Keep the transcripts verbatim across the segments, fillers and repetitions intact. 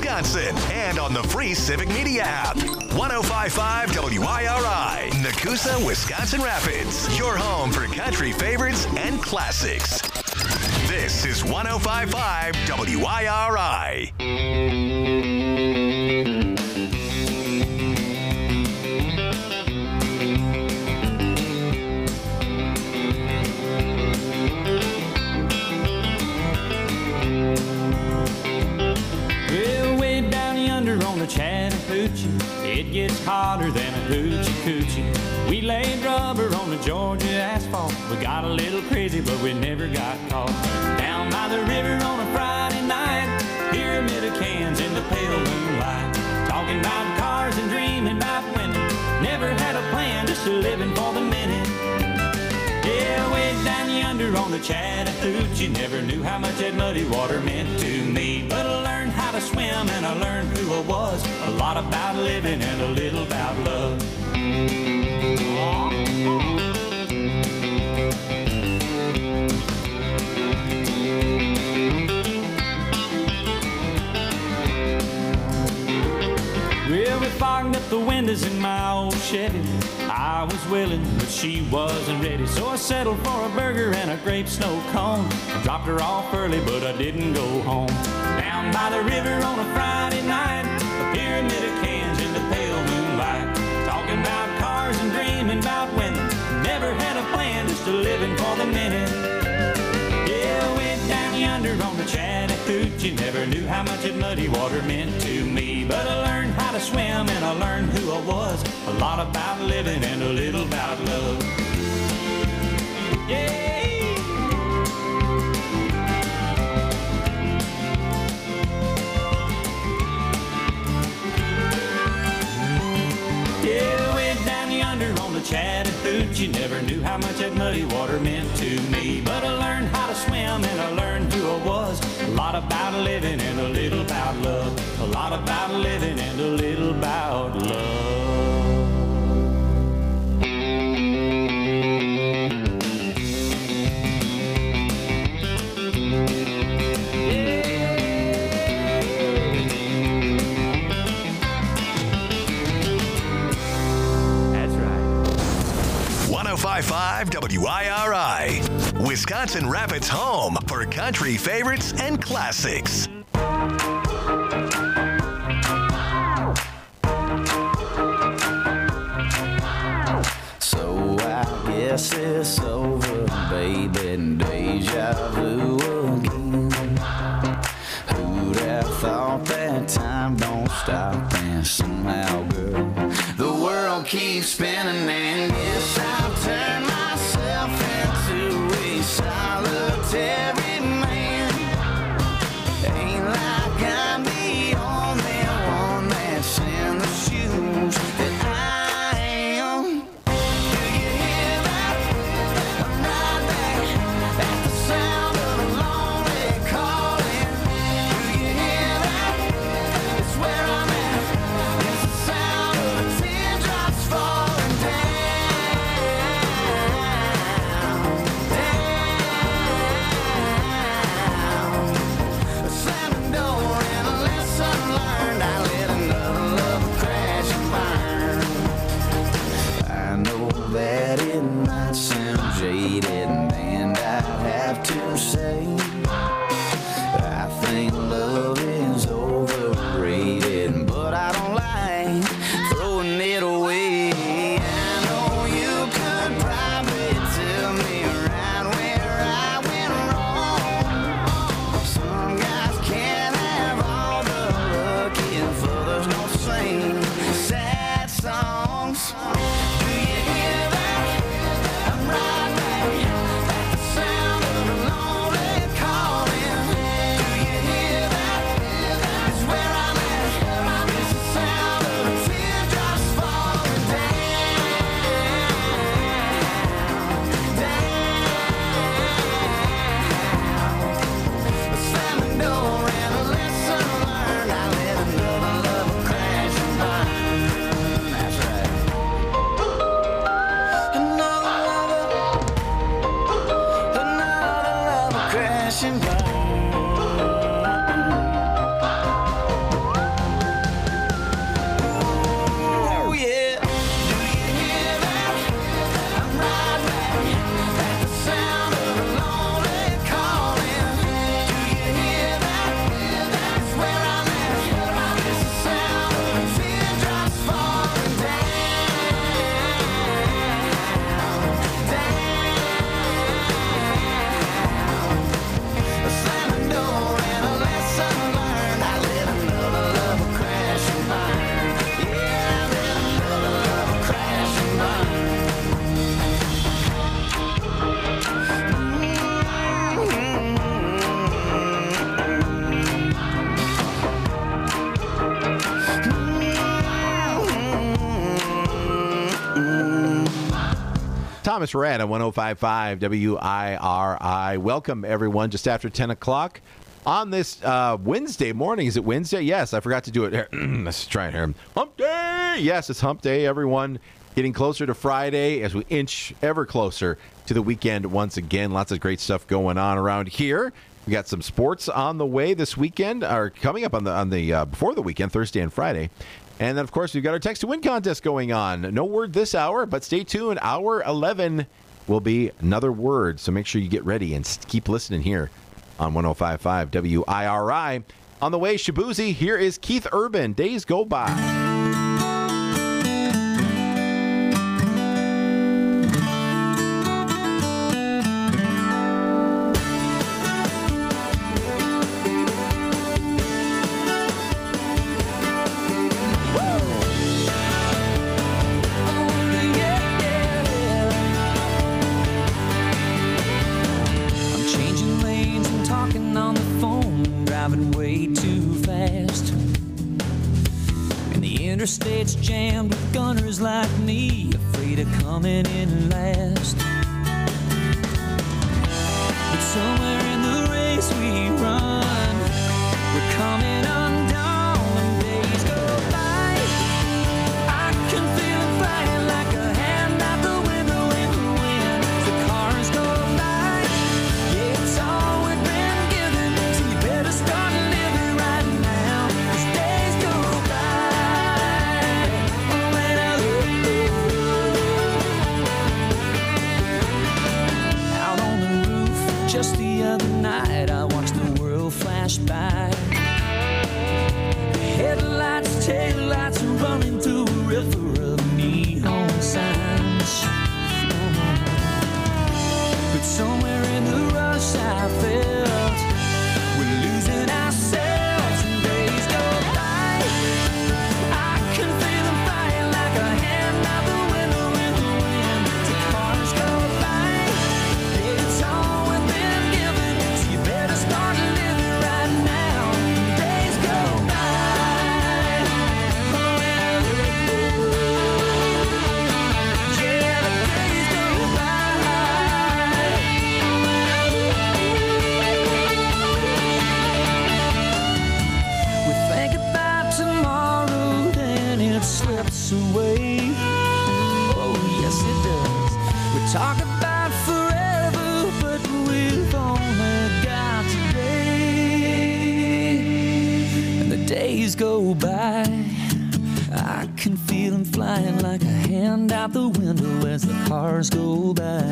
Wisconsin, and on the free Civic Media app. one oh five point five W I R I, Nakusa, Wisconsin Rapids, your home for country favorites and classics. This is one oh five point five W I R I. Chattahoochee, it gets hotter than a hoochie coochie. We laid rubber on the Georgia asphalt. We got a little crazy, but we never got caught. Down by the river on a Friday night, pyramid of cans in the pale moonlight. Talking about cars and dreaming about women. Never had a plan, just a living for the minute. Yeah, way down yonder on the Chattahoochee, never knew how much that muddy water meant to me. But I learned how to swim and I learned who I was. A lot about living and a little about love. Well, we fogged up the windows in my old Chevy. I was willing, but she wasn't ready. So I settled for a burger and a grape snow cone. I dropped her off early, but I didn't go home. Down by the river on a Friday night, a pyramid of cans in the pale moonlight. Talking about cars and dreaming about women. Never had a plan, just a living for the minute. Yeah, way down yonder on the Chattahoochee, never knew how much that muddy water meant to me. But I learned how to swim and I learned who I was. A lot about living and a little about love. Yeah. Yeah, way down yonder on the Chattahoochee, never knew how much that muddy water meant to me. But I learned how to swim and I learned who I was. A lot about living and a little about love. A lot about living and a little about love. one oh five point five W I R I, Wisconsin Rapids' home for country favorites and classics. So I guess it's over, baby, and deja vu again. Who'd have thought that time don't stop, and somehow, girl, the world keeps spinning, and yes, I've turned myself into a solitary man. Ain't like I'm the only one that's in the shoes that I am. Do you hear that? I'm right back at the sound of a lonely calling. Do you hear that? It's where I'm at. It's the sound of the teardrops falling down, down. A slamming door and a lesson learned. I let another love crash and burn. I know that it might sound jaded, and I'd have to say I think love is overrated, but I don't like throwing it away. I know you could probably tell me right where I went wrong. Some guys can't have all the luck if others don't sing sad songs. Do you hear that? I'm right back at the sound of a lonely calling. Do you hear that? It's where I'm at. It's the sound of the teardrops falling down, down. A slamming door and a lesson learned. I let another love crash and burn. That's right. Another lover, another lover crash and burn. Thomas Rhett on one oh five point five W I R I. Welcome, everyone, just after ten o'clock on this uh, Wednesday morning. Is it Wednesday? Yes, I forgot to do it. Let's try it here. Hump Day! Yes, it's Hump Day, everyone. Getting closer to Friday as we inch ever closer to the weekend once again. Lots of great stuff going on around here. We got some sports on the way this weekend, or coming up on the on the uh, before the weekend, Thursday and Friday. And then, of course, we've got our Text to Win contest going on. No word this hour, but stay tuned. Hour eleven will be another word. So make sure you get ready and keep listening here on one oh five point five W I R I. On the way, Shabuzi, here is Keith Urban. Days Go By. Interstate's jammed with gunners like me, afraid of coming in last. But somewhere in the race we run, we're coming undone when days go by. I can feel it flying like a hand out the window in the wind. The cars go by, yeah, it's all we've been given, so you better start living right now, 'cause days go by. Just the other night, I watched the world flash by. Headlights, taillights running through a river of neon signs. But somewhere in the rush I felt we're losing ourselves and days go by. I can feel them flying like a hand out the window in the wind. The cars go by, it's all start living right now. Days go by. Yeah, the days go by. We think about tomorrow, then it slips away. Oh, yes, it does. We talk about forever, but we've only got days go by. I can feel them flying like a hand out the window as the cars go by.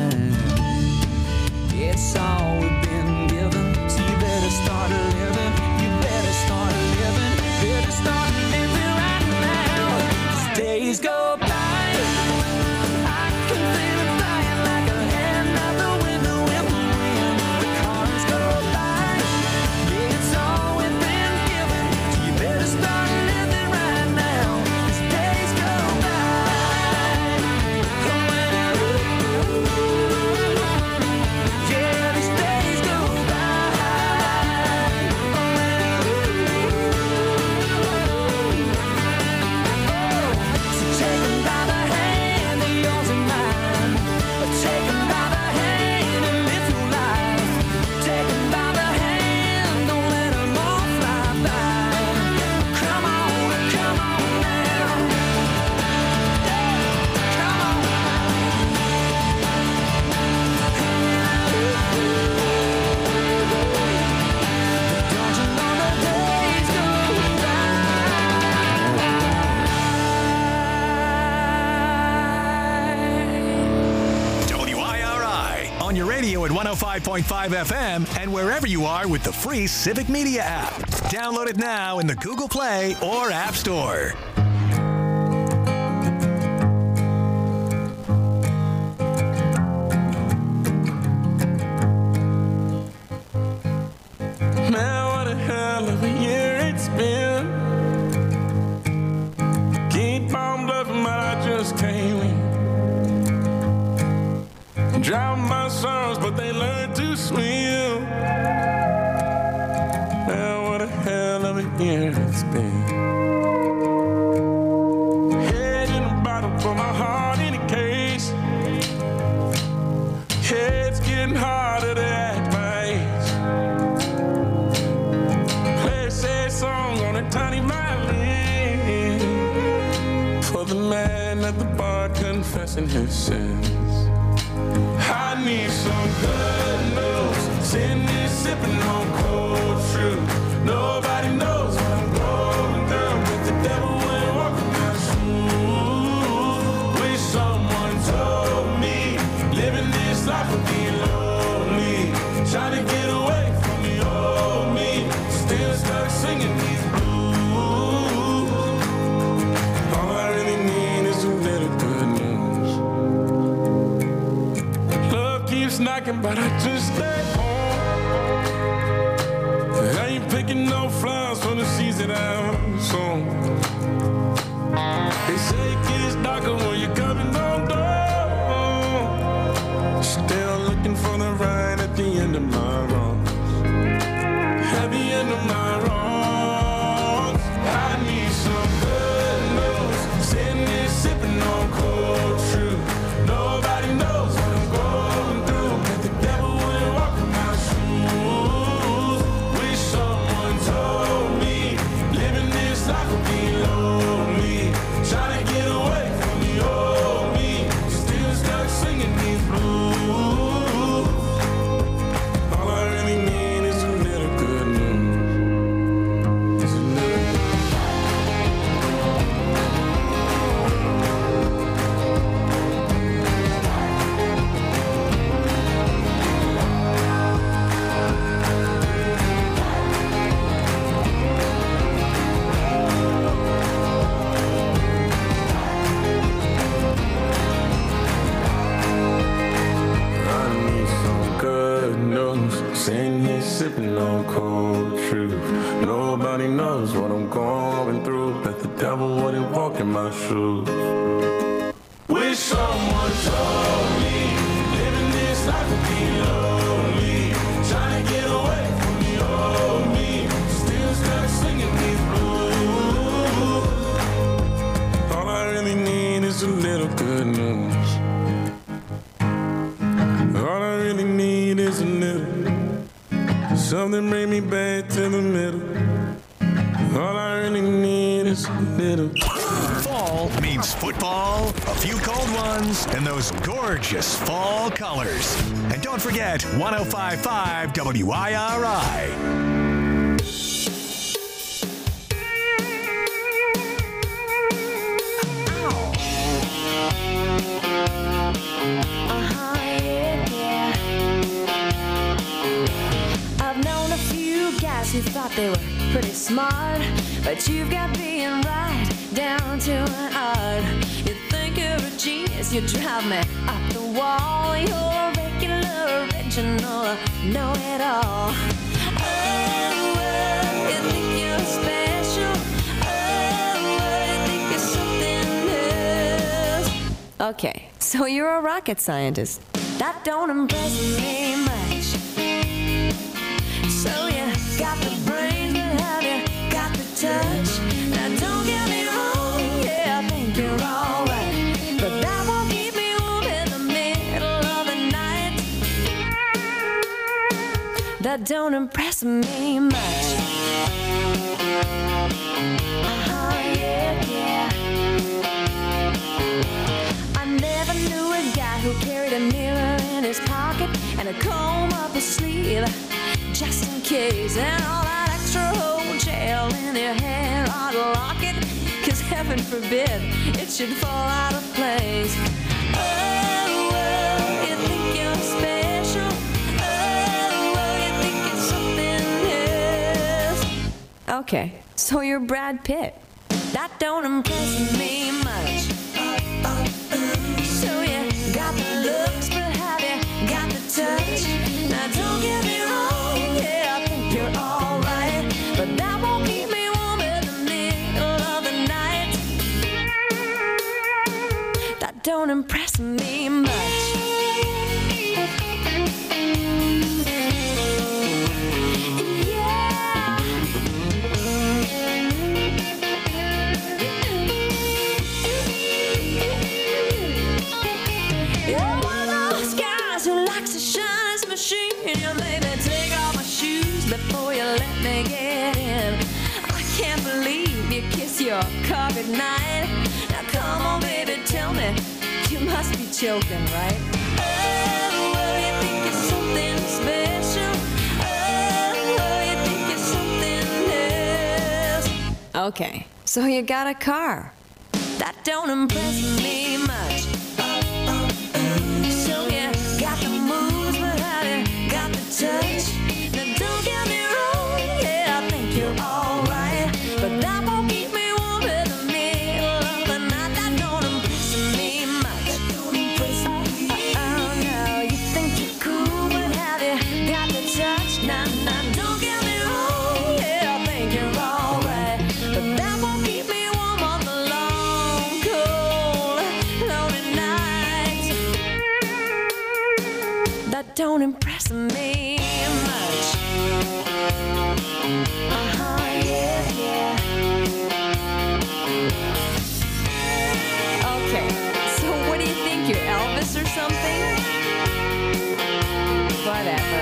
It's all we've been given, so you better start living. You better start living. Better start living right now. 'Cause days go by. I can feel them flying like a hand out the window in the wind. The cars go by. Yeah, it's all we've been given. Better start living right now, 'cause days go by. Yeah, these days go by. Oh, so take 'em by the hand, they're yours and mine. Take 'em by the hand and live your life. Take 'em by the hand, don't let 'em all fly by. Come on, come on now. Come on. Don't you know the days go by? W I R I on your radio at one oh five point five F M and wherever you are with the free Civic Media app. Download it now in the Google Play or App Store. Man, what a hell of a year it's been. Keep on bluffing, but I just can't win. Drown my sons, but they learn to swim. Man, what a hell of a year it's been. out of the advice. Play a sad song on a tiny violin for the man at the bar confessing his sins. I need some good news. Sitting here sipping on cold truth. Nobody knows what I'm going through, but the devil went walking my shoes. Wish someone told me living this life would be lonely. Trying to get away from the old me. Still stuck singing these blues. All I really need is a little good news. Love keeps knocking, but I just stay home. I ain't picking no flowers from the seeds that I've sown. They say it gets darker when you're coming on door. Still looking for the right at the end of my wrongs. At the end of my wrongs, I need some good news. Sitting here sipping on cold truth. Nobody knows what I'm going through, but the devil went walking my shoes. Wish someone told me living this life would be lonely. Trying to get away from the old me. Still stuck singing these blues. All I really need is a little good news. Is a little I need some good news. Sitting here sipping on cold truth. Nobody knows what I'm going through, but the devil wouldn't walk in my shoes. Wish someone told me living this life would be lonely. Trying to get away from the old me. Still stuck singing these blues. All I really need is a little good news. All I really need is a little. Something bring me back to the middle. All I really need is a little. Fall means football, a few cold ones, and those gorgeous fall colors. And don't forget one oh five point five W I R I. Uh-huh, yeah, yeah. I've known a few guys who thought they were pretty smart, but you've got being right down to an art. You think you're a genius, you drive me up the wall. You're a regular, original, know-it-all. Oh, well, you think you're special. Oh, well, you think you're something else. Okay, so you're a rocket scientist. That don't impress me much. So you got the brains, but have you got the touch? Now don't get me wrong, yeah, I think you're alright, but that won't keep me warm in the middle of the night. That don't impress me much. Uh-huh, yeah, yeah. I never knew a guy who carried a mirror in his pocket and a comb up his sleeve, just in case, and all that extra whole gel in your hair ought to lock it, cause heaven forbid it should fall out of place. Oh, well, you think you're special. Oh, well, you think it's something else. Okay, so you're Brad Pitt. That don't impress me much. So you got the looks, but have you got the touch? Now don't get me wrong, yeah, I think you're alright, but that won't keep me warm in the middle of the night. That don't impress me much. Yeah. You made me take off my shoes before you let me get in. I can't believe you kiss your car goodnight. Now come on, baby, tell me, you must be joking, right? Oh, well, you think you're something special. Oh, you think you're something else. Okay, so you got a car. That don't impress me much. So you got the moves, but have you got the touch? Now don't get me wrong, yeah, I think you're alright, but that won't keep me warm in the middle of the night. That don't impress me much. That don't impress me. Oh no, you think you're cool, but have you got the touch? Nah, nah, don't get me wrong, yeah, I think you're alright, but that won't keep me warm on the long, cold, lonely nights. That don't impress me much. Uh-huh, yeah, yeah. Okay, so what do you think, you're Elvis or something? Whatever.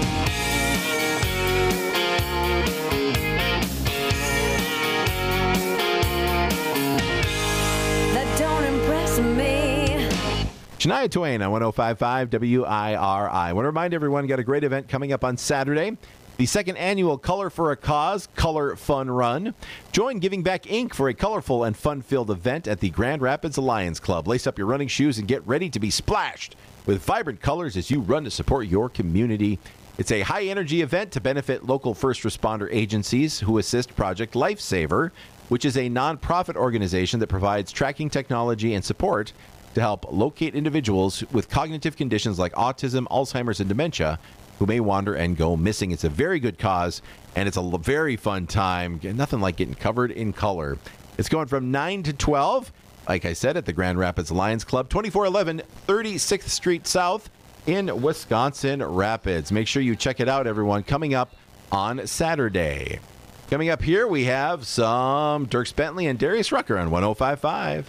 That don't impress me. Shania Twain on one oh five point five W I R I. I want to remind everyone, got a great event coming up on Saturday. The second annual Color for a Cause Color Fun Run. Join Giving Back Incorporated for a colorful and fun-filled event at the Grand Rapids Lions Club. Lace up your running shoes and get ready to be splashed with vibrant colors as you run to support your community. It's a high-energy event to benefit local first responder agencies who assist Project Lifesaver, which is a nonprofit organization that provides tracking technology and support to help locate individuals with cognitive conditions like autism, Alzheimer's, and dementia who may wander and go missing. It's a very good cause, and it's a l- very fun time. Nothing like getting covered in color. It's going from nine to twelve, like I said, at the Grand Rapids Lions Club, twenty-four eleven thirty-sixth Street South in Wisconsin Rapids. Make sure you check it out, everyone, coming up on Saturday. Coming up here, we have some Dierks Bentley and Darius Rucker on one oh five point five.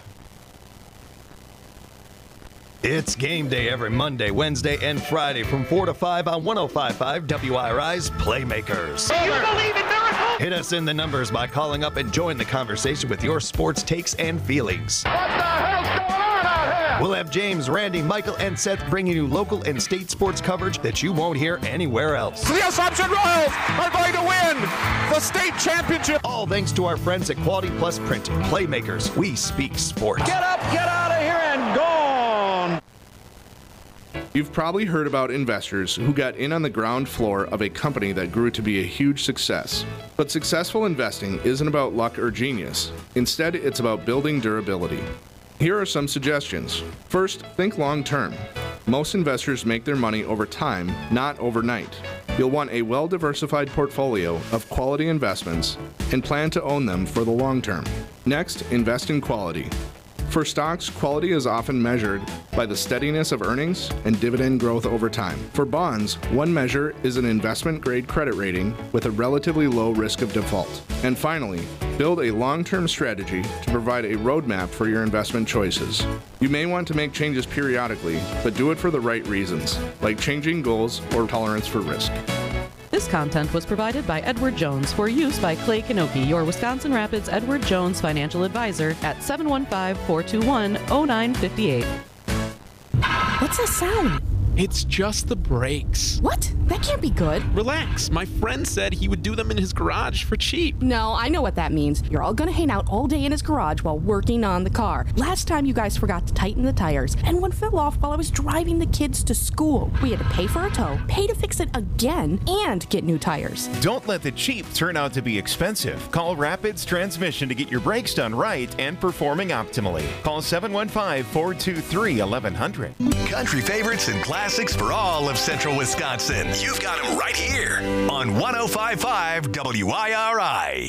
It's game day every Monday, Wednesday, and Friday from four to five on one oh five point five W I R I's Playmakers. Do you believe in miracles? Hit us in the numbers by calling up and join the conversation with your sports takes and feelings. What the hell's going on out here? We'll have James, Randy, Michael, and Seth bringing you local and state sports coverage that you won't hear anywhere else. The Assumption Royals are going to win the state championship. All thanks to our friends at Quality Plus Printing. Playmakers, we speak sports. Get up, get out of here, and gone. You've probably heard about investors who got in on the ground floor of a company that grew to be a huge success. But successful investing isn't about luck or genius. Instead, it's about building durability. Here are some suggestions. First, think long term. Most investors make their money over time, not overnight. You'll want a well-diversified portfolio of quality investments and plan to own them for the long term. Next, invest in quality. For stocks, quality is often measured by the steadiness of earnings and dividend growth over time. For bonds, one measure is an investment-grade credit rating with a relatively low risk of default. And finally, build a long-term strategy to provide a roadmap for your investment choices. You may want to make changes periodically, but do it for the right reasons, like changing goals or tolerance for risk. This content was provided by Edward Jones for use by Clay Kanoki, your Wisconsin Rapids Edward Jones financial advisor at seven one five, four two one, oh nine five eight. What's that sound? It's just the brakes. What? That can't be good. Relax. My friend said he would do them in his garage for cheap. No, I know what that means. You're all gonna hang out all day in his garage while working on the car. Last time you guys forgot to tighten the tires, and one fell off while I was driving the kids to school. We had to pay for a tow, pay to fix it again, and get new tires. Don't let the cheap turn out to be expensive. Call Rapids Transmission to get your brakes done right and performing optimally. Call seven one five, four two three, eleven hundred. Country favorites and classics for all of Central Wisconsin. You've got them right here on one oh five point five W I R I.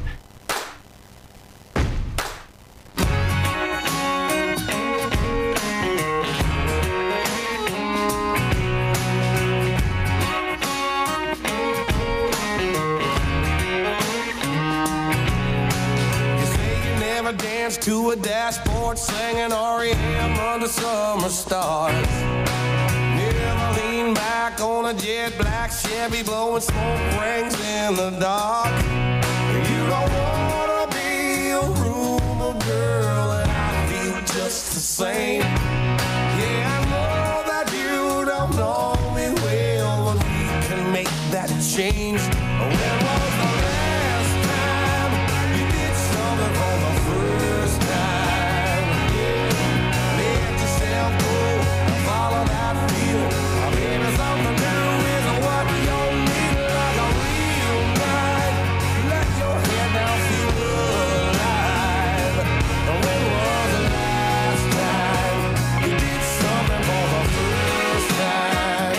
Dance to a dashboard, singing R E M under summer stars. Never lean back on a jet black Chevy blowing smoke rings in the dark. You don't wanna be a rumor girl, and I feel just the same. Yeah, I know that you don't know me well, but we can make that change. When was the last time you did something for the first time? Yeah, let yourself go and follow that feeling. Maybe something new is what you need, like a real night. Let your head down, feel alive. When was the last time you did something for the first time?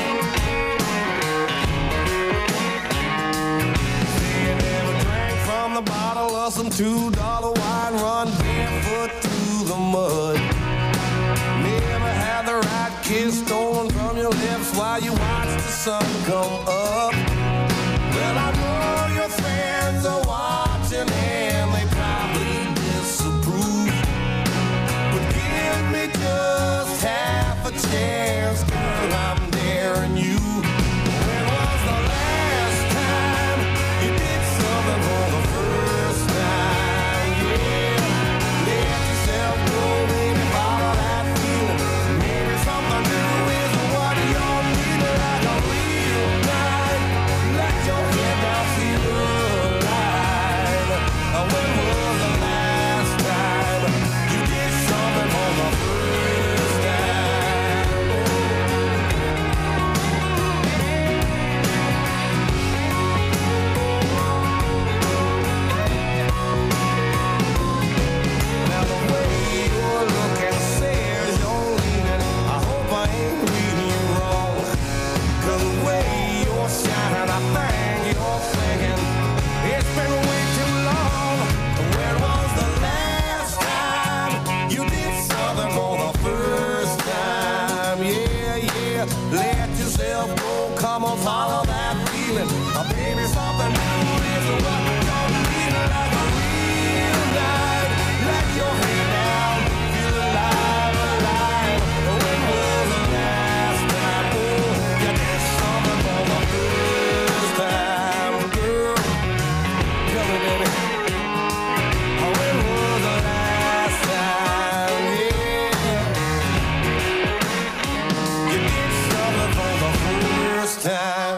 See, you never drank from the bottle of some two dollar wine, run barefoot through the mud. Never had the right kiss stolen from your lips while you watch the sun come up. Well, I know your friends are watching and they probably disapprove. But give me just half a chance, girl, I'm daring you. When was the last time you did something for the first time? Yeah, let yourself go, baby, follow that feeling. Maybe something new is what you need, like a real night. Let your head down, feel alive. When was the last time you did something for the first time? Now the way you're looking says you're leaving. I hope I ain't reading you wrong. 'Cause the way you're shining, I think you're thinking it's been way too long. When was the last time you did something for the first time? Yeah, yeah, let yourself go, come on, follow that feeling. Oh, baby, something new is what you need, like a real night. Let your head down, feel alive, alive. When was the last time, oh, you did something for the first time, girl? Tell me, baby. Oh, when was the last time, yeah, you did something for the first time?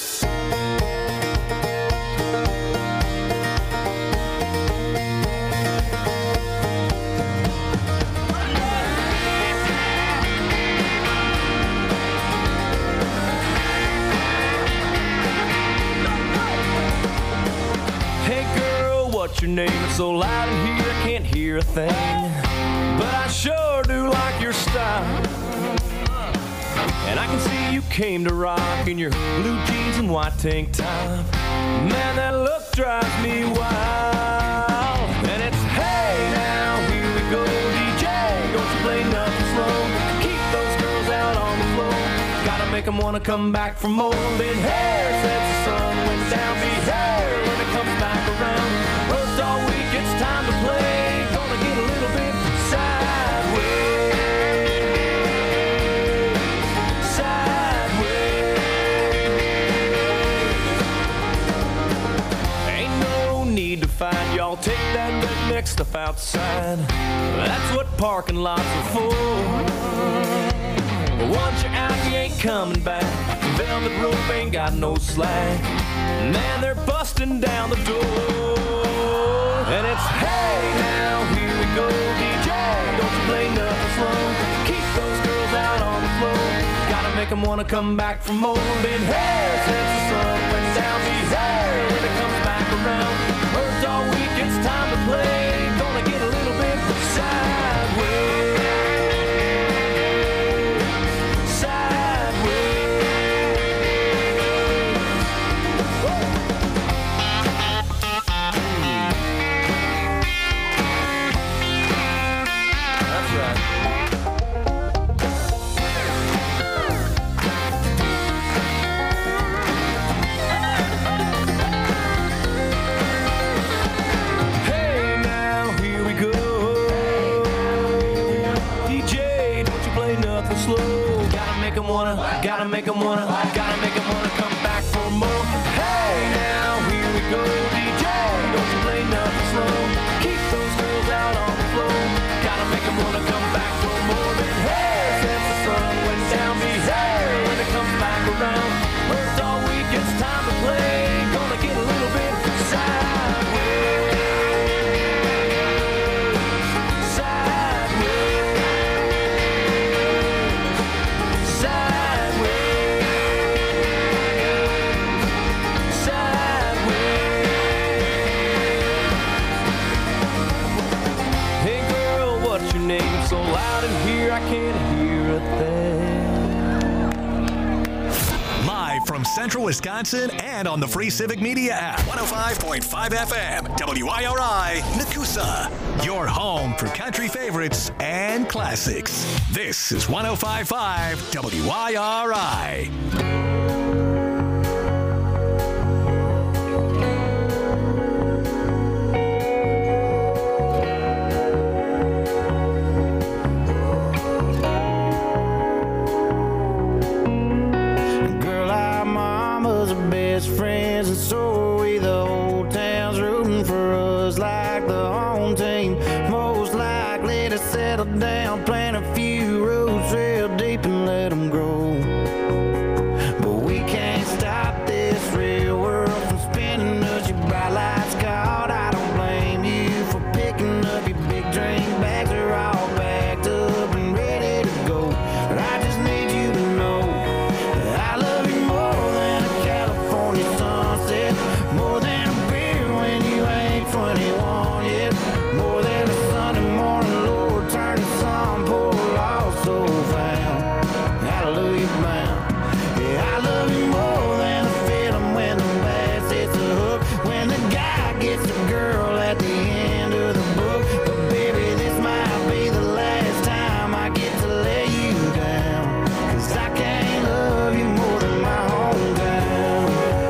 Hey girl, what's your name? It's so loud in here I can't hear a thing. But I sure do like your style. And I can see you came to rock in your blue jeans and white tank top. Man, that look drives me wild. And it's hey now, here we go, D J. Don't you play nothing slow. Keep those girls out on the floor. Gotta make them wanna come back for more. Then hair sets the sun went down. Be hair when it comes back around. Worked all week, it's time to play. Gonna get a little bit sideways. Sideways. Ain't no need to fight, y'all. Take that redneck stuff outside. That's what parking lots are for. But once you're out, you ain't coming back. Velvet rope ain't got no slack. Man, they're busting down the door. And it's hey now, here we go, D J. Don't you play nothing slow. Keep those girls out on the floor. Gotta make them wanna come back for more. Then hey, since the sun went down, be there when it comes back around. Worked all week, it's time to play. Gonna get a little bit sideways. Central Wisconsin and on the free Civic Media app. one oh five point five F M, W I R I, Nakusa. Your home for country favorites and classics. This is one oh five point five W I R I. Friends, and so we the whole town's rooting for us like the home team. Most likely to settle down, plant a few roots real deep and let them grow. But we can't stop this real world from spinning us. Your bright lights caught. I don't blame you for picking up your big drink bags. Are all packed up and ready to go. But I just need you to know that I love you more than a California sunset, more than a beer when you ain't twenty-one yet, more than a Sunday morning, Lord, turn the sun, pour lost so found, hallelujah bound. Yeah, I love you more than a feeling when the bass hits the hook, when the guy gets the girl at the end of the book. But baby, this might be the last time I get to lay you down, 'cause I can't love you more than my hometown.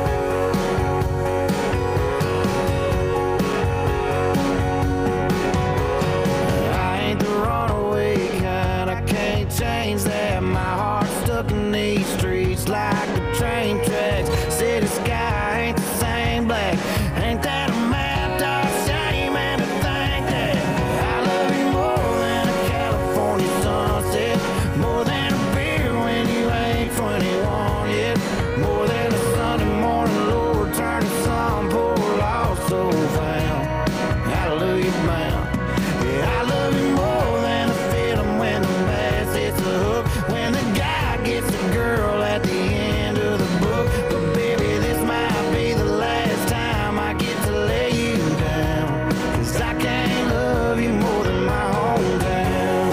I ain't the runaway kind, I can't change that. My heart's stuck in these streets like the train tracks. City sky ain't the same black. Ain't that a mad dog shame and to think that I love you more than a California sunset, more than a beer when you ain't twenty-one yet, more than a Sunday morning, Lord, turn the sun, pour lost so found, hallelujah bound. Yeah, I love you more than a feeling when the bass hits the hook, when the guy gets the girl at the end of the book. But baby, this might be the last time I get to lay you down, 'cause I can't love you more than my hometown.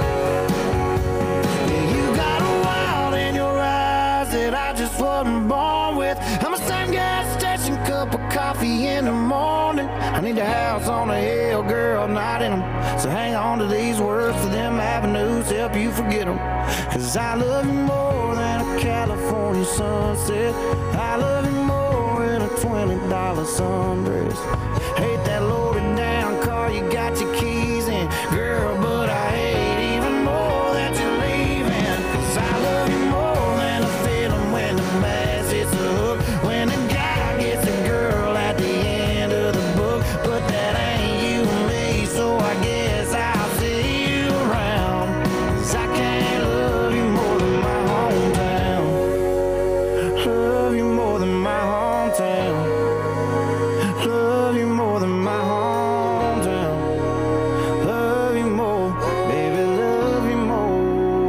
Yeah, you got a wild in your eyes that I just wasn't born with. I'm a same gas station, cup of coffee in the morning. I need a house on a hill, girl, not in 'em. So hang on to these words, to them avenues, help you forget 'em. 'Cause I love you more than a California sunset. I love you more than a twenty dollar sundress. Hate that loaded down car you got your keys in, girl, but I hate even more that you're leaving. 'Cause I love you more than a feeling when the bass hits the hook, when a guy gets a girl at the end of the book. But that ain't you and me, so I guess I'll see you around. 'Cause I can't love you more than my hometown. Love you more than my hometown. Love you more than my hometown. Love you more, baby, love you more.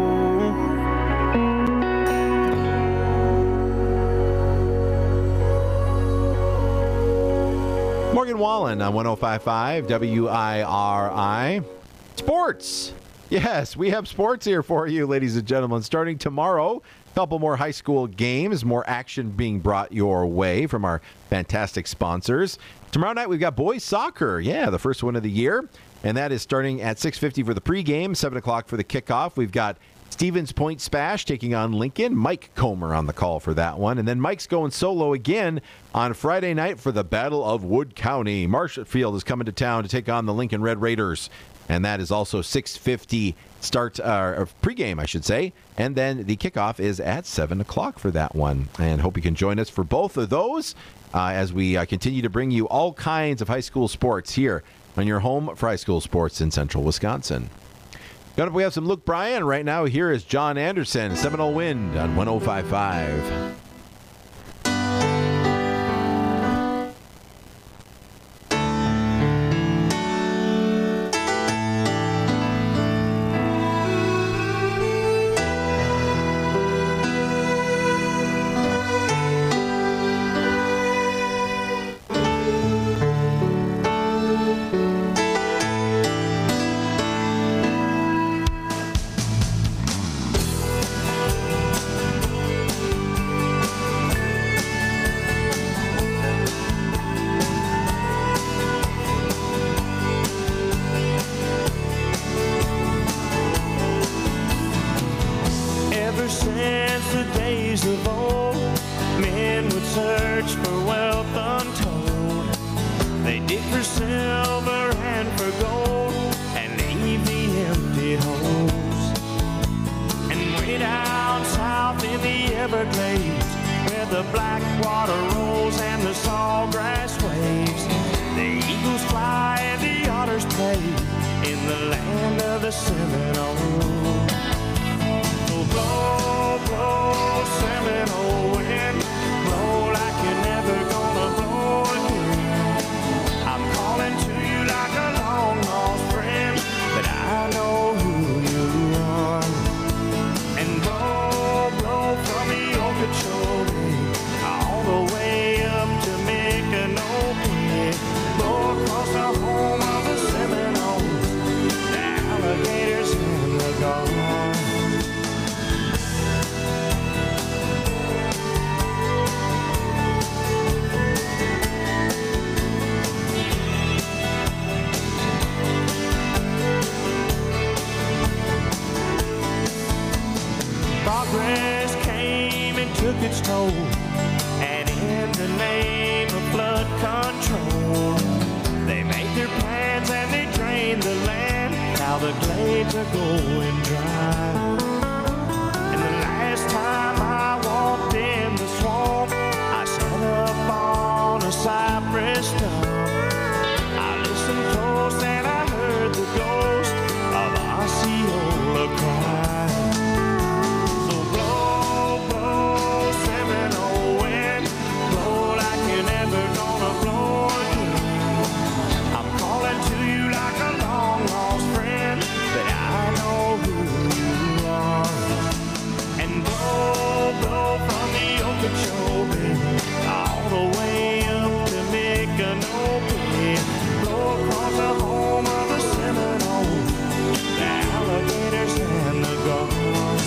Morgan Wallen on one oh five point five W I R I. Sports. Yes, we have sports here for you, ladies and gentlemen. Starting tomorrow, a couple more high school games, more action being brought your way from our fantastic sponsors. Tomorrow night, we've got boys soccer. Yeah, the first one of the year. And that is starting at six fifty for the pregame, seven o'clock for the kickoff. We've got Stevens Point Spash taking on Lincoln. Mike Comer on the call for that one. And then Mike's going solo again on Friday night for the Battle of Wood County. Marshfield is coming to town to take on the Lincoln Red Raiders. And that is also six fifty start, uh, or pregame, I should say. And then the kickoff is at seven o'clock for that one. And hope you can join us for both of those uh, as we uh, continue to bring you all kinds of high school sports here on your home for high school sports in Central Wisconsin. Coming up, we have some Luke Bryan. Right now, here is John Anderson, Seminole Wind on one oh five point five. search for wealth untold. They dig for silver and for gold and leave the empty holes. And way down south in the Everglades, where the black water rolls and the sawgrass waves, the eagles fly and the otters play in the land of the Seminole. So blow, blow, Seminole wind, blow like you're never gonna blow again. I'm calling to you like a long lost friend, but I know who you are. And blow, blow from the Okeechobee all the way up to Micanopy, blow across the home of the Seminoles, the alligators and the gulls. Progress came and took its toll, and in the name of flood control, they made their plans and they drained the land. Now the glades are going dry. And the last time I walked in the swamp, I sat up on a cypress stump. I listened close and I heard the ghost of Osceola cry. All the way up to Micanopy, blow across the home of the Seminoles, the alligators and the gulls.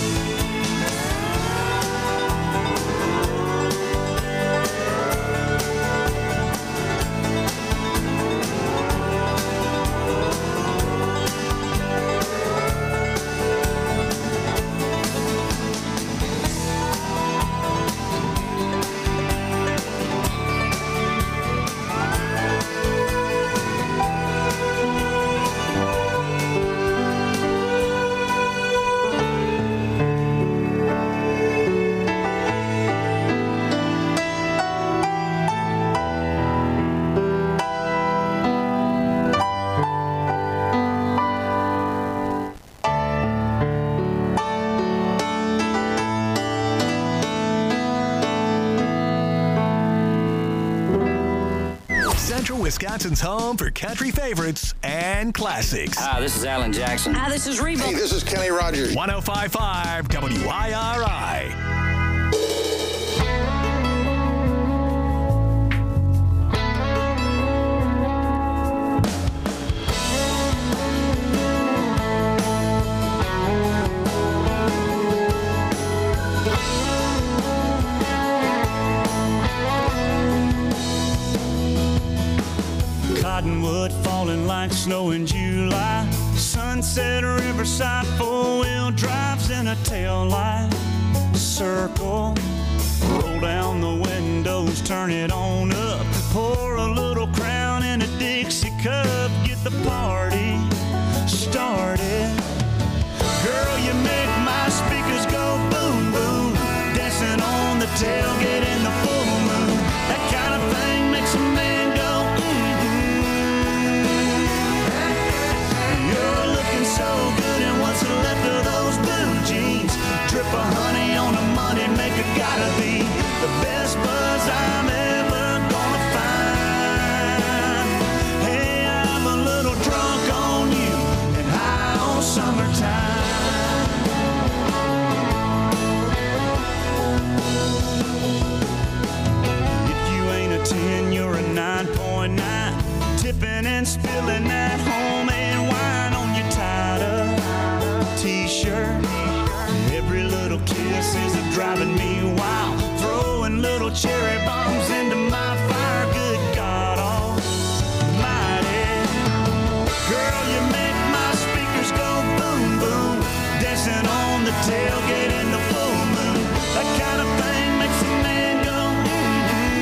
Wisconsin's home for country favorites and classics. Hi, this is Alan Jackson. Hi, this is Reba. Hey, this is Kenny Rogers. one oh five point five W I R I. Cottonwood falling like snow in July. Sunset Riverside, four-wheel drives in a tail light. Circle, roll down the windows, turn it on up. Pour a little Crown in a Dixie cup. Get the party started. Girl, you make my speakers go boom, boom. Dancing on the tailgate in the full moon. That kind of thing makes a man go so good, and what's left of those blue jeans? Drip of honey on the money maker, gotta be the best buzz I'm ever gonna find. Hey, I'm a little drunk on you and high on summertime. If you ain't a ten, you're a nine point nine. Tipping and spilling that homemade wine on your t-shirt. Every little kiss is a driving me wild. Throwing little cherry bombs into my fire. Good God almighty. Girl, you make my speakers go boom, boom. Dancing on the tailgate in the full moon. That kind of thing makes a man go mm-hmm.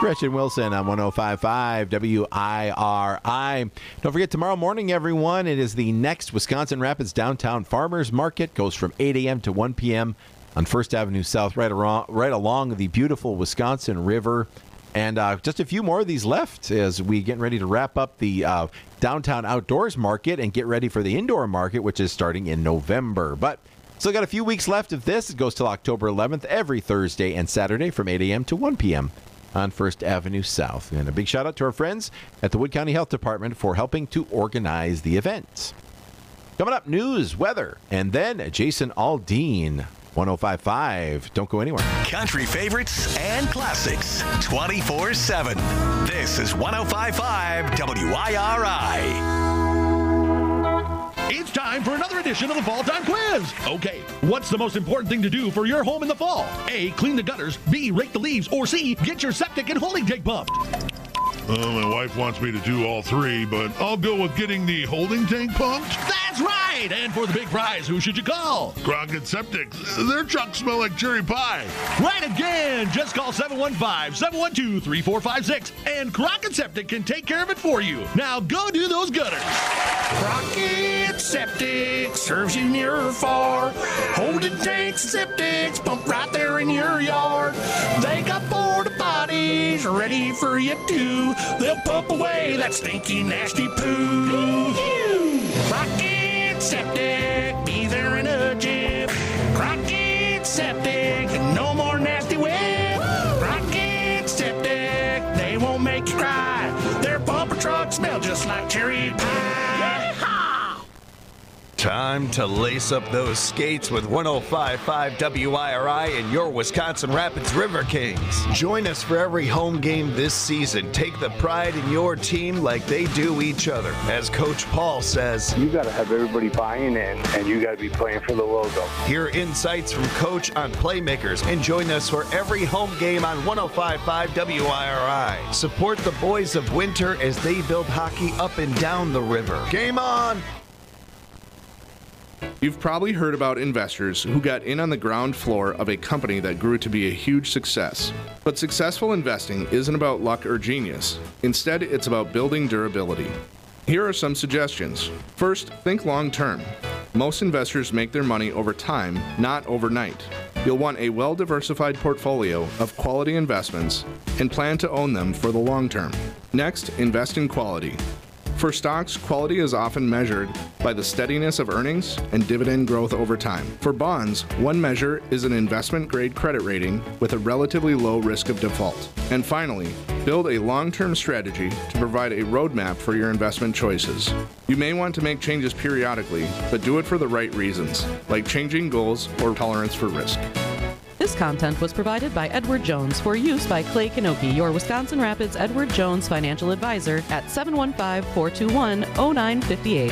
Gretchen Wilson on one oh five point five W I R I. Don't forget, tomorrow morning, everyone, it is the next Wisconsin Rapids Downtown Farmers Market. Goes from eight a.m. to one p.m. on First Avenue South, right, around, right along the beautiful Wisconsin River. And uh, just a few more of these left as we get ready to wrap up the uh, Downtown Outdoors Market and get ready for the Indoor Market, which is starting in November. But still got a few weeks left of this. It goes till October eleventh, every Thursday and Saturday from eight a.m. to one p.m. on First Avenue South. And a big shout out to our friends at the Wood County Health Department for helping to organize the event. Coming up, news, weather, and then Jason Aldean. one oh five point five. Don't go anywhere. Country favorites and classics twenty-four seven. This is one oh five point five W I R I. It's time for another edition of the Fall Time Quiz. Okay, what's the most important thing to do for your home in the fall? A, clean the gutters. B, rake the leaves. Or C, get your septic and holding tank pumped. Uh, my wife wants me to do all three, but I'll go with getting the holding tank pumped. That's right! And for the big prize, who should you call? Crockett Septic. Their trucks smell like cherry pie. Right again! Just call seven one five, seven one two, three four five six, and Crockett Septic can take care of it for you. Now go do those gutters. Crockett Septic serves you near or far. Holding tanks, septics, pump right there in your yard. They got porta potties ready for you too. They'll pump away that stinky, nasty poo. Crockett Septic, be there in a jiff. Crockett Septic, no more nasty whip. Crockett Septic, they won't make you cry. Their pumper trucks smell just like cherry pie. Time to lace up those skates with one oh five point five W I R I and your Wisconsin Rapids River Kings. Join us for every home game this season. Take the pride in your team like they do each other. As Coach Paul says, you got to have everybody buying in, and you got to be playing for the logo. Hear insights from Coach on playmakers and join us for every home game on one oh five point five W I R I. Support the boys of Winter as they build hockey up and down the river. Game on! You've probably heard about investors who got in on the ground floor of a company that grew to be a huge success. But successful investing isn't about luck or genius. Instead, it's about building durability. Here are some suggestions. First, think long term. Most investors make their money over time, not overnight. You'll want a well-diversified portfolio of quality investments and plan to own them for the long term. Next, invest in quality. For stocks, quality is often measured by the steadiness of earnings and dividend growth over time. For bonds, one measure is an investment-grade credit rating with a relatively low risk of default. And finally, build a long-term strategy to provide a roadmap for your investment choices. You may want to make changes periodically, but do it for the right reasons, like changing goals or tolerance for risk. This content was provided by Edward Jones for use by Clay Kanoki, your Wisconsin Rapids Edward Jones financial advisor at seven one five, four two one, oh nine five eight.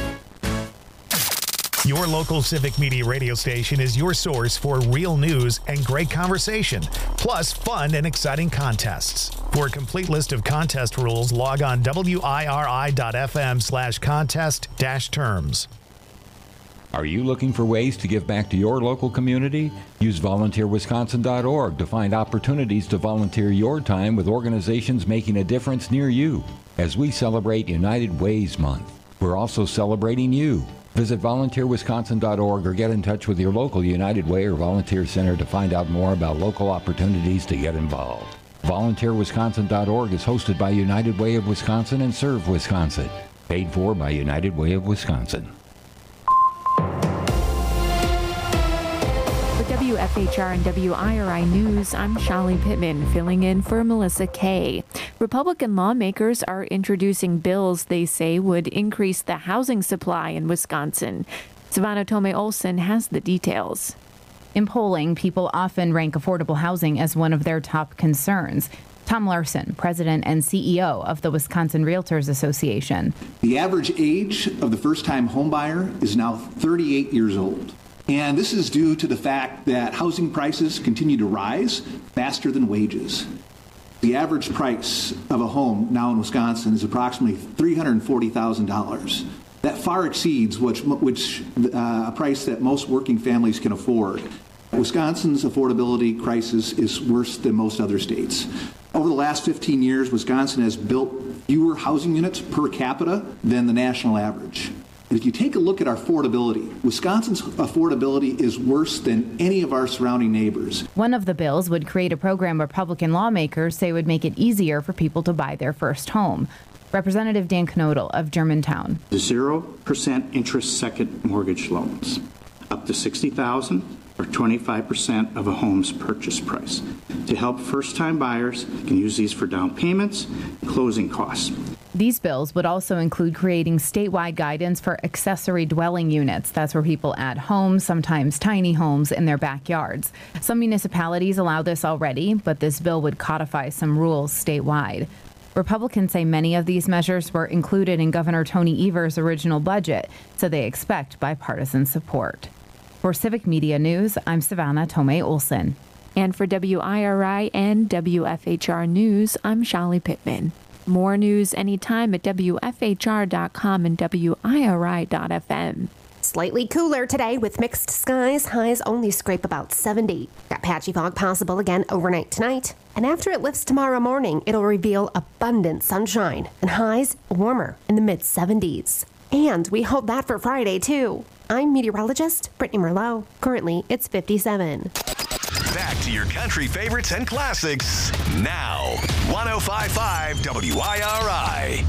Your local Civic Media radio station is your source for real news and great conversation, plus fun and exciting contests. For a complete list of contest rules, log on W I R I dot F M slash contest dash terms. Are you looking for ways to give back to your local community? Use volunteer wisconsin dot org to find opportunities to volunteer your time with organizations making a difference near you. As we celebrate United Ways Month, we're also celebrating you. Visit volunteer wisconsin dot org or get in touch with your local United Way or Volunteer Center to find out more about local opportunities to get involved. volunteer wisconsin dot org is hosted by United Way of Wisconsin and Serve Wisconsin. Paid for by United Way of Wisconsin. W F H R and W I R I News, I'm Shallie Pittman, filling in for Melissa Kay. Republican lawmakers are introducing bills they say would increase the housing supply in Wisconsin. Savannah Tomei-Olson has the details. In polling, people often rank affordable housing as one of their top concerns. Tom Larson, president and C E O of the Wisconsin Realtors Association. The average age of the first-time homebuyer is now thirty-eight years old. And this is due to the fact that housing prices continue to rise faster than wages. The average price of a home now in Wisconsin is approximately three hundred forty thousand dollars. That far exceeds which, which uh, a price that most working families can afford. Wisconsin's affordability crisis is worse than most other states. Over the last fifteen years, Wisconsin has built fewer housing units per capita than the national average. And if you take a look at our affordability, Wisconsin's affordability is worse than any of our surrounding neighbors. One of the bills would create a program Republican lawmakers say would make it easier for people to buy their first home. Representative Dan Knodel of Germantown. zero percent interest second mortgage loans, up to sixty thousand dollars or twenty-five percent of a home's purchase price. To help first-time buyers, you can use these for down payments and closing costs. These bills would also include creating statewide guidance for accessory dwelling units. That's where people add homes, sometimes tiny homes, in their backyards. Some municipalities allow this already, but this bill would codify some rules statewide. Republicans say many of these measures were included in Governor Tony Evers' original budget, so they expect bipartisan support. For Civic Media News, I'm Savannah Tomei Olson. And for W I R I and W F H R News, I'm Shali Pittman. More news anytime at W F H R dot com and W I R I dot F M. Slightly cooler today with mixed skies. Highs only scrape about seventy. Got patchy fog possible again overnight tonight. And after it lifts tomorrow morning, it'll reveal abundant sunshine and highs warmer in the mid seventies. And we hold that for Friday, too. I'm meteorologist Brittany Merlot. Currently, it's fifty-seven. Back to your country favorites and classics now. one oh five point five W I R I.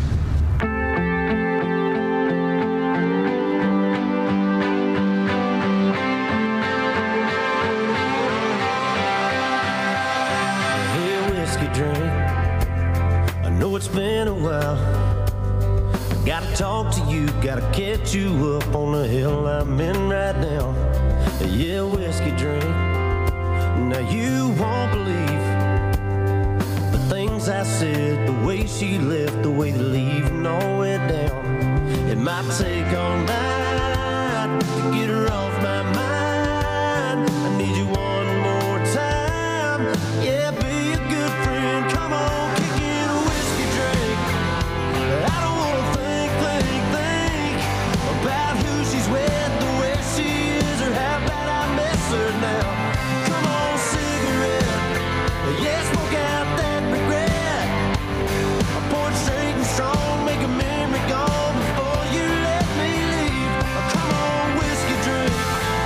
Hey, whiskey drink. I know it's been a while. Gotta talk to you, gotta catch you up on the hill I'm in right now. Yeah, whiskey drink. Now you won't believe the things I said, the way she left, the way the leaving all went down. It might take all night to get her off my mind. I need you one more time. Yeah, be a good friend. Come on, kick in a whiskey drink. I don't wanna think, think, think about who she's with, the way she is, or how bad I miss her now. Come on, cigarette, yeah, smoke out that regret. I pour it straight and strong, make a memory gone before you let me leave. Oh, come on, whiskey drink.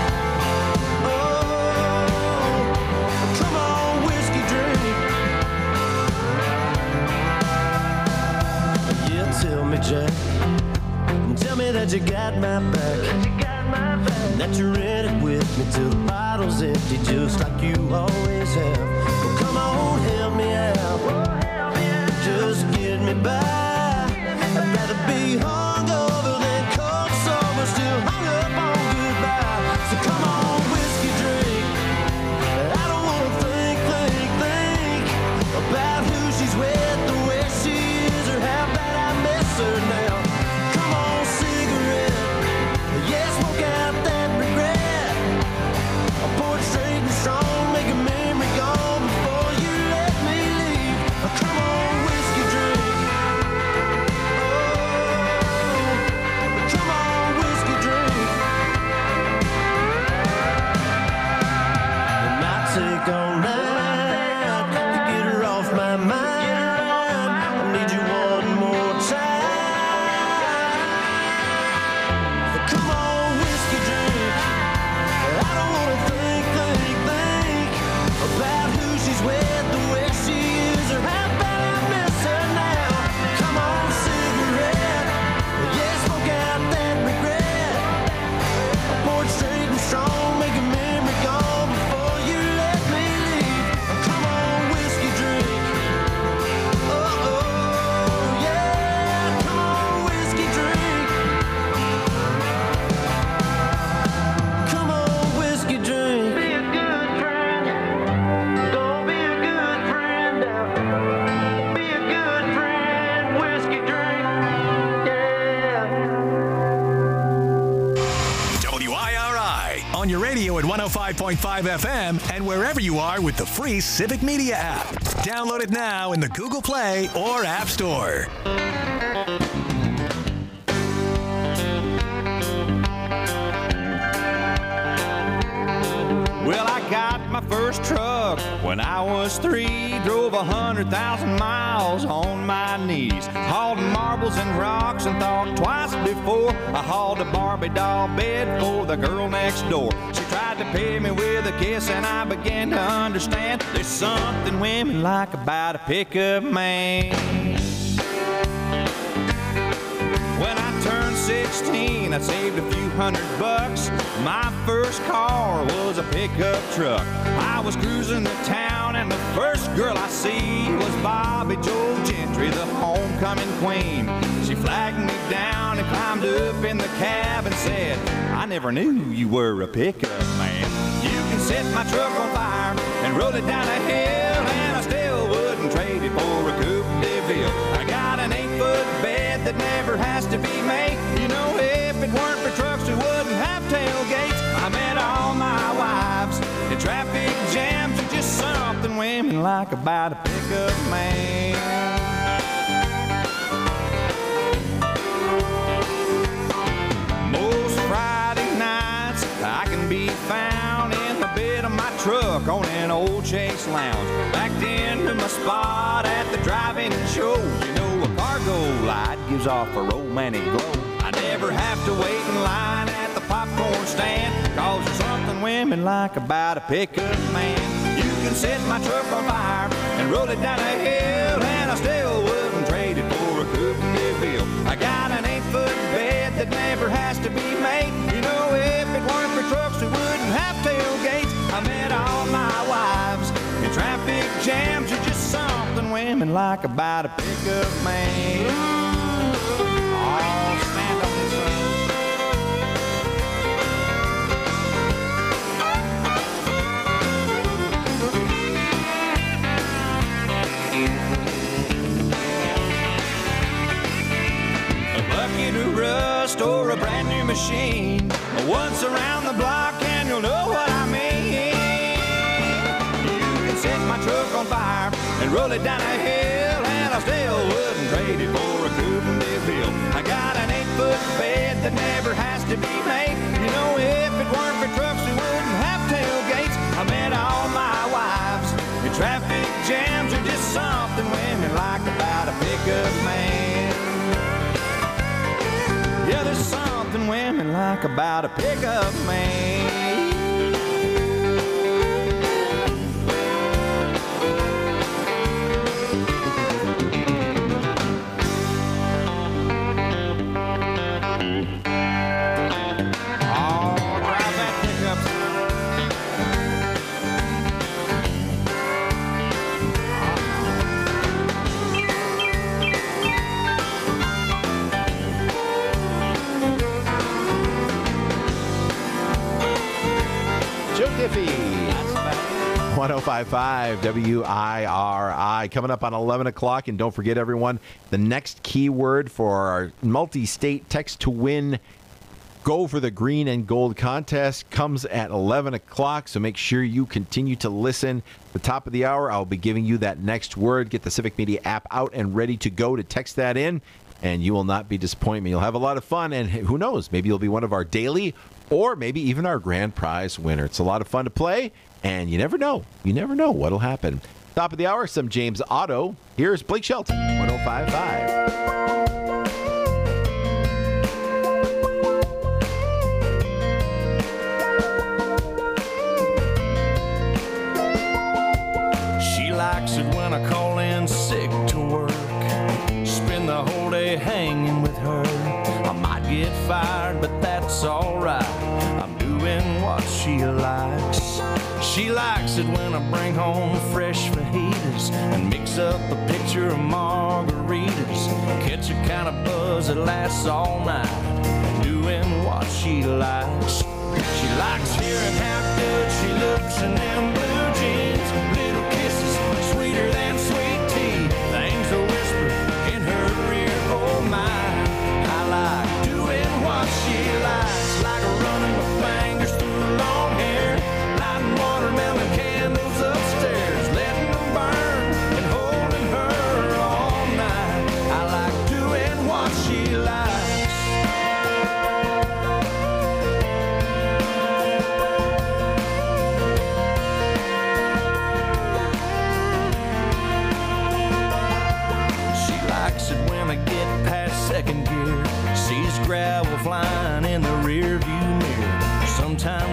Oh, come on, whiskey drink. Yeah, tell me, Jack, tell me that you got my back, that you're in it with me till the bottle's empty, just like you always have. Well, come on, help me out, just get me by. I'd rather be hungover than cold sober, still hung up on goodbye. So come on, whiskey drink. I don't wanna think, think, think about who she's with, the way she is, or how bad I miss her now. Come on, cigarette, yeah, smoke out that regret. I pour it straight and strong, make a memory gone before you let me leave. Oh, come on, whiskey drink. Oh, come on, whiskey drink. It might take all night to get her off my mind. I need you one more time. Come on, whiskey drink. I don't wanna think, think, think about who she's with, the way she is, or how bad I miss her now. Come on, cigarette, yeah, smoke out that regret. I pour it straight and strong, make a memory gone before you let me leave. Come on, whiskey drink. Oh, oh, yeah, come on, whiskey drink. Come on, whiskey drink. Be a good friend. Don't be a good friend now. Be a good friend. Whiskey drink. Yeah. W I R I on your radio at one oh five point five F M and wherever you are with the free Civic Media app. Download it now in the Google Play or App Store. Well, I got my first truck when I was three. Drove a hundred thousand miles on my knees. Hauled marbles and rocks and thought twice before I hauled a Barbie doll bed for the girl next door. She tried to pay me with a kiss and I began to understand there's something women like about a pickup man. When I turned sixteen, I saved a few hundred bucks. My first car was a pickup truck. I was cruising the town and the first girl I see was Bobby Joe Gentry, the homecoming queen. She flagged me down and climbed up in the cab and said, I never knew you were a pickup man. You can set my truck on fire and roll it down a hill, and I still wouldn't trade it for a Coupe de Ville. I got an eight-foot bed that never has to be made. You know, if it weren't for trucks, we wouldn't have tailgates. I met all my wives in traffic jams. Are just something women like about a pickup man. Most Friday nights I can be found in the bed of my truck on an old Chase Lounge, backed into my spot at the drive-in show. You know, a cargo light gives off a romantic glow. I never have to wait in line at the popcorn stand, cause there's something women like about a pickup man. You can set my truck on fire and roll it down a hill, and I still wouldn't trade it for a Coupe de Ville. I got an eight-foot bed that never has to be made. You know, if it weren't for trucks, we wouldn't have tailgates. I met all my wives in traffic jams. Are just something women like about a pickup man. Oh, stand on this road. A bucket of rust or a brand new machine. Once around the block and you'll know what I mean. You can set my truck on fire and roll it down a hill, and I still wouldn't trade it for a Coupe de Ville. I got an eight-foot bed that never has to be made. You know, if it weren't for trucks, we wouldn't have tailgates. I met all my wives in traffic jams. Are just something women like about a pickup man. Yeah, there's something women like about a pickup man. one oh five point five W I R I. Coming up on eleven o'clock. And don't forget, everyone, the next keyword for our multi-state text to win Go for the Green and Gold contest comes at eleven o'clock. So make sure you continue to listen. At the top of the hour, I'll be giving you that next word. Get the Civic Media app out and ready to go to text that in, and you will not be disappointed. You'll have a lot of fun, and who knows, maybe you'll be one of our daily or maybe even our grand prize winner. It's a lot of fun to play, and you never know. You never know what'll happen. Top of the hour, some James Otto. Here's Blake Shelton, one oh five point five. She likes it when I call in sick to work. Spend the whole day hanging with her. I might get fired, but that's alright. I'm doing what she likes. She likes it when I bring home fresh fajitas and mix up a pitcher of margaritas. Catch a kind of buzz that lasts all night. Doing what she likes. She likes hearing how good she looks in them blue jeans. Little kisses sweeter than sweet tea. Things are whispered in her ear. Oh my, I like doing what she likes. Like running my fingers through long hair, lighting watermelon candles upstairs, letting them burn and holding her all night. I like doing what she likes.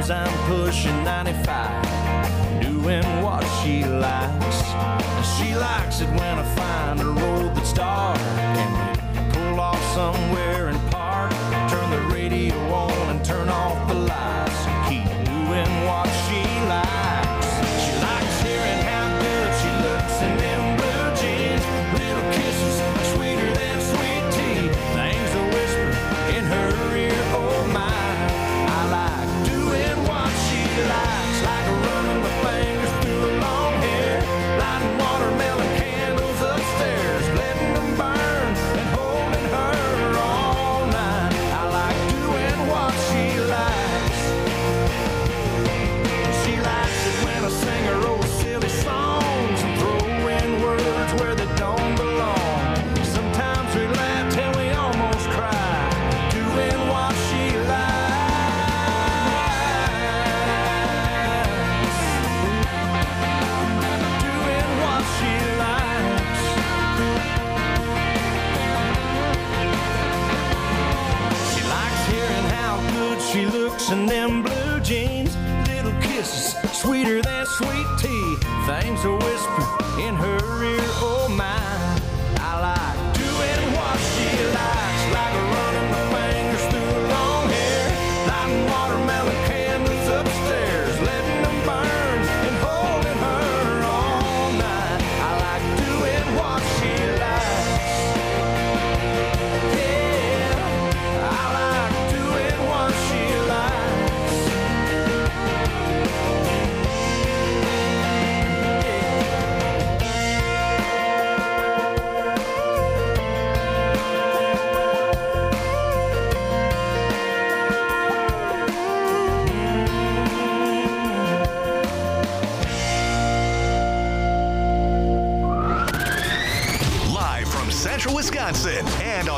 years I'm pushing ninety-five, doing what she likes. She likes it when I find a road that's dark and we pull off somewhere and park, turn the radio on and turn off the lights and keep doing what she likes. She likes hearing how good she looks in them blue jeans, little kisses sweeter than sweet tea, things a whisper in her ear, oh my. I like doing what she likes, like running my fingers through her long hair, lighting watermelon candles upstairs, letting them burn and holding her all night. I like doing what she likes. She likes it when I sing her old silly songs and throw in words where they don't belong. Sometimes we laugh till we almost cry, doing what she likes. Doing what she likes. She likes hearing how good she looks in them blue jeans, little kisses sweeter than sweet tea, things a whisper in her ear, oh my. I like doing what she likes, like running my fingers through her long hair, lighting watermelon candles upstairs, letting them burn and holding her all night. I like doing what she likes. Yeah, I like doing what she likes. Live from Central Wisconsin and on